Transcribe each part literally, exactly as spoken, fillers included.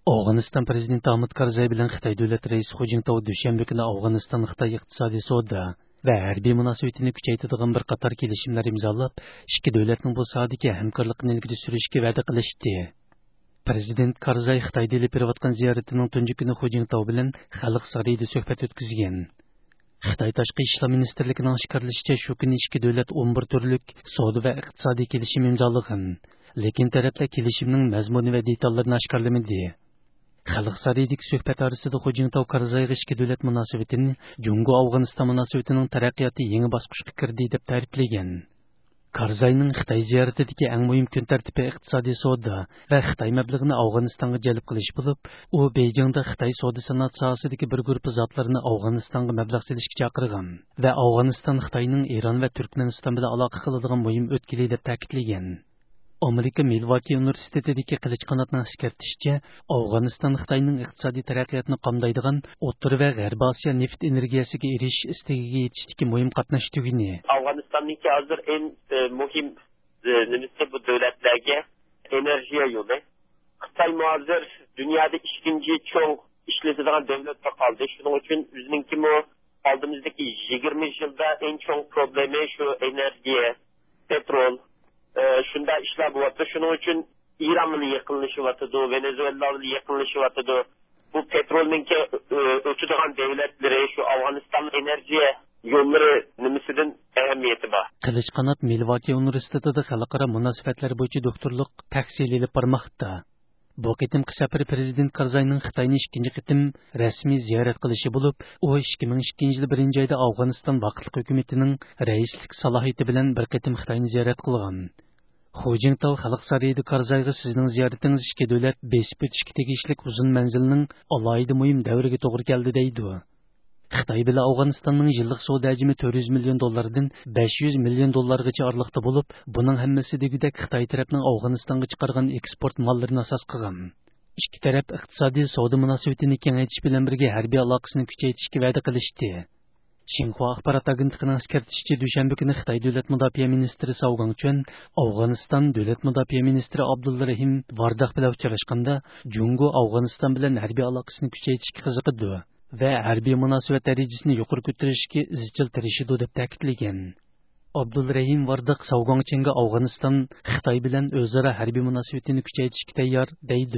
Afg'oniston prezidenti Hamid Karzai bilan Xitoy davlat raisi Hu Jintao dushanba kuni Afg'oniston Xitoy iqtisodiy savdo va harbiy munosabatini kuchaytiradigan bir qator kelishimlar imzolab, ikki davlatning bu sohadagi hamkorlikni ilgari surishga va'da qilishdi. Prezident Karzai Xitoyda olib berayotgan ziyoratining tunji kuni Hu Jintao bilan xalq sarayida suhbat o'tkazgan. Xitoy tashqi ishlar ministrligining oshkorlashicha, shu kuni ikki davlat o'n bir turlik savdo va iqtisodiy kelishim imzolagan, lekin taraflar kelishimning mazmuni va detallarini oshkorlamadi. Xalq sarayidagi suhbat orasida Hu Jintao Karzaiga ikki davlat munosabatini Jungo-Afg'oniston munosabatining taraqqiyoti yangi bosqichga kirdi deb ta'riflagan. Karzaining Xitoy ziyoratidagi eng muhim kun tartibi iqtisodiy savdo va Xitoy mablag'ini Afg'onistonga jalb qilish bo'lib, u Beijingda Xitoy savdo sanoat sohasidagi bir guruh zotlarni Afg'onistonga mablag' solishga chaqirgan va Afg'oniston Xitoyning Eron va Turkmaniston bilan aloqa qiladigan muhim o'tkili deb ta'kidlagan. Amerika Milwaukee universitetidagi Qilich qanotning eskartishicha, Afg'oniston Xitoyning iqtisodiy taraqqiyotini qamdaydigan O'rta va G'arbiy Osiyo neft energiyasiga erishish istagiga yetishdagi muhim qatnash tuguni. Afg'onistonniki hozir eng muhim nimasi bu davlatlarga energiya yo'li. Xitoy hozir dunyoda ikkinchi cho'ng ishlatadigan davlat qoldi. Shuning uchun bizninki mo oldimizdagi yigirma yilda eng cho'ng problemi shu energiya, petrol. Shunda ishlar bo'lyapti. Shuning uchun Iron bilan yaqinlashyapti, Venezuela bilan yaqinlashyapti. Bu petrolninki o'chadigan davlatlari shu Afg'oniston energiya yo'llari nimasidan ahamiyati bor. Qilich qanot Milwaukee universitetida xalqaro munosabatlar bo'yicha doktorlik tahsil olib bormoqda. Bu qitimqi safar prezident Karzaining Xitoyni ikkinchi qitim rasmiy ziyorat qilishi bo'lib, u ikki ming ikkinchi yil birinchi oyda Afg'oniston vaqtli hukumatining raislik salohiyati bilan bir qitim Xitoyni ziyorat qilgan. Hu Jintao xalq sarayida Karzaiga sizning ziyoratingiz ikki davlat besib o'tishga tegishli uzun manzilning alohida muhim davriga to'g'ri keldi deydi. Xitoy bilan Afg'onistonning yillik savdo hajmi to'rt yuz million dollardan besh yuz million dollargacha oraliqda bo'lib, buning hammasi degudek Xitoy tarafining Afg'onistonga chiqargan eksport mollarini asos qilgan. Ikki taraf iqtisodiy savdo munosabatini kengaytirish bilan birga harbiy aloqasini kuchaytirishga va'da qilishdi. Xinhua axborot agentligining eskartishicha, dushanba kuni Xitoy davlat mudofaa ministri Cao Gangchun Afg'oniston davlat mudofaa ministri Abdulla Rahim Vardaq bilan uchrashganda, Jungo Afg'oniston bilan harbiy aloqasini kuchaytirishga qiziqdi va harbiy munosabat darajasini yuqori ko'tarishga izchil tirishadi deb ta'kidlagan. Abdulla Rahim Vardaq Cao Gangchunga Afg'oniston Xitoy bilan o'zaro harbiy munosabatini kuchaytirishga tayyor deydi.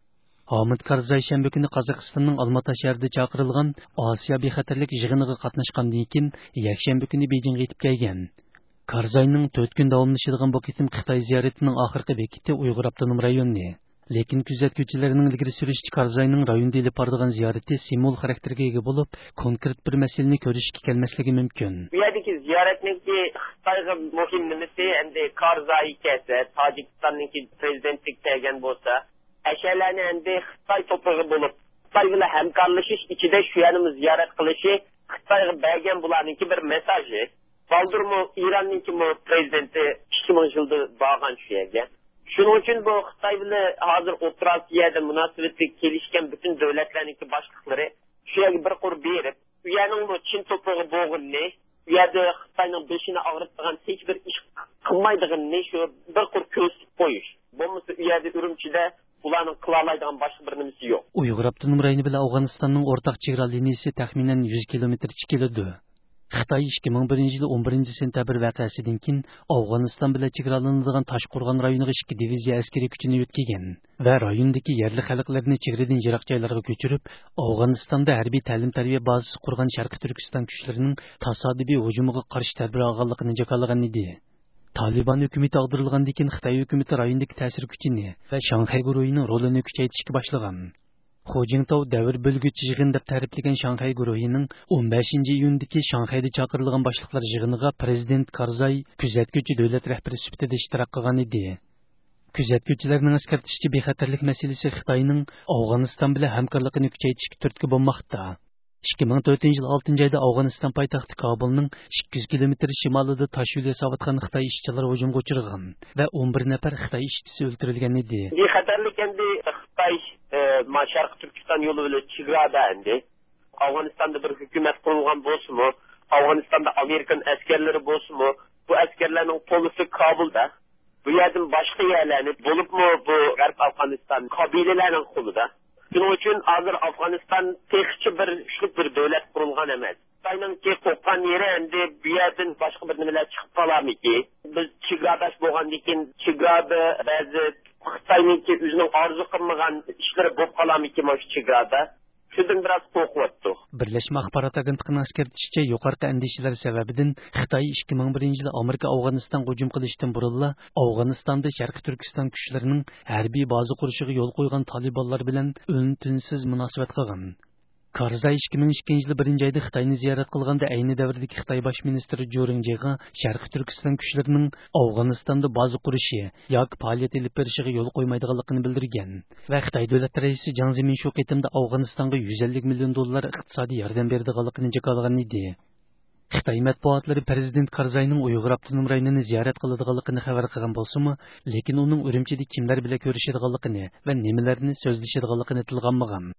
Hamid Karzai shanba kuni Qozog'istonning Olmaota shahrida chaqirilgan Osiyo bexatarlik yig'iniga qatnashgandan keyin yakshanba kuni Beijingga yetib kelgan. Karzaining to'rt kun davomlashadigan bu qitim Xitoy ziyoratining oxirgi bekiti Uyg'ur avtonom rayoni. Lekin kuzatuvchilarning ilgari surishicha, Karzaining rayonda olib boradigan ziyorati simul xarakterga ega bo'lib, konkret bir masalani ko'rishga kelmasligi mumkin. Bu yerdagi ziyoratniki Xitoyga muhim nimasi, endi Karzai kelsa, Tojikistonniki prezidentlik kelgan bo'lsa, Əşələrini endi Xitay toprağı bo'lib, Xitoy bilan hamkorlashish ichida shu yerni ziyorat qilishi Xitoyga bergan bularniki bir mesaji. Baldurmu İran'ninki mu prezidenti ikki ming yilda borgan shu yerga. Shuning uchun bu Xitoy bilan hozir O'rta Osiyoda munosabatli kelishgan butun davlatlarniki boshliqlari shu yerga bir qur berib, u yerning Chin toprog'i bo'lganini, u yerda Xitoyning beshini og'ritgan hech bir ish qilmaydiganini shu bir qur ko'rsatib qo'yish. Bo'lmasa u yerda Urumchida ularning qilalaydigan boshqa bir nimasi yo'q. Uyg'ur avtonom rayoni bilan Afg'onistonning o'rtaq chegara liniyasi taxminan yuz kilometr keladi. Xitoy ikki ming birinchi yil o'n birinchi sentabr voqeasidan keyin Afg'oniston bilan chegaralanadigan Toshqo'rg'on rayoniga ikki diviziya askariy kuchini yo'tkagan va rayondagi yerli xalqlarni chegaradan yiroq joylarga ko'chirib, Afg'onistonda harbiy ta'lim-tarbiya bazasi qurgan Sharqiy Turkiston kuchlarining tasodifiy hujumiga qarshi tadbir olganligini jakalagan edi. Taliban hukumati ag'dirilgandan keyin Xitoy hukumati rayondagi ta'sir kuchini va Shanxay guruhining rolini kuchaytirishga boshlagan. Hu Jintao davr bo'lguchi yig'in deb ta'riflagan Shanxay guruhining o'n beshinchi iyundagi Shanxayda chaqirilgan boshliqlar yig'iniga prezident Karzai kuzatuvchi davlat rahbari sifatida ishtirok qilgan edi. Kuzatuvchilarning eskartishicha, bexatarlik masalasi Xitoyning Afg'oniston bilan hamkorligini kuchaytirishga turtki bo'lmoqda. ikki ming to'rtinchi yil oltinchi oyda Afg'oniston poytaxti Kabulning ikki yuz kilometr shimolida Toshyo'l yasayotgan Xitoy ishchilar hujumga uchragan va o'n bir nafar Xitoy ishchisi o'ldirilgan edi. Bexatarlik endi Xitoy Sharqiy Turkiston yo'li bilan chegarada endi Afg'onistonda bir hukumat qurilgan bo'lsa-mu, Afg'onistonda Amerikan askarlari bo'lsa-mu, bu askarlarning polisi Kabulda, bu yerdan boshqa yerlarni bo'libmi bu G'arb Afg'oniston qabilalarining qo'lida. Shuning uchun hozir Afg'oniston texnicha bir kuchli bir davlat qurilgan emas. Xitoyningki qo'rqqan yeri endi bu yerdan boshqa bir nimalar chiqib qolarmiki? Biz chegaradosh bo'lgandan keyin chegarada ba'zi Xitoyningki o'zining orzu qilmagan ishlari bo'lib qolarmiki mana shu chegarada? Shundan biroz qo'rqyapti. Birlashma axborot agentligining eskartishicha, yuqorqi andishalar sababidan Xitoy ikki ming birinchi yili Amerika Afg'onistonga hujum qilishdan burunla Afg'onistonda Sharqiy Turkiston kuchlarining harbiy baza qurishiga yo'l qo'ygan Talibanlar bilan o'yin-tunsiz munosabat qilgan. Karzai ikki ming ikkinchi yil birinchi oyda Xitoyni ziyorat qilganda ayni davrdagi Xitoy bosh ministri Jo Rinjiga Sharqiy Turkiston kuchlarining Afg'onistonda baza qurishi yoki faoliyat olib berishiga yo'l qo'ymaydiganligini bildirgan va Xitoy davlat raisi Jiang Zemin shu qitimda Afg'onistonga yuz ellik million dollar iqtisodiy yordam berdiganligini jaqalagan edi. Xitoy matbuotlari prezident Karzayning Uyg'ur avtonom rayonini ziyorat qiladiganligini xabar qilgan bo'lsa-mu, lekin uning Urumchida kimlar bilan ko'rishadiganligini va nimalarni so'zlashadiganligini tilg'anmagan.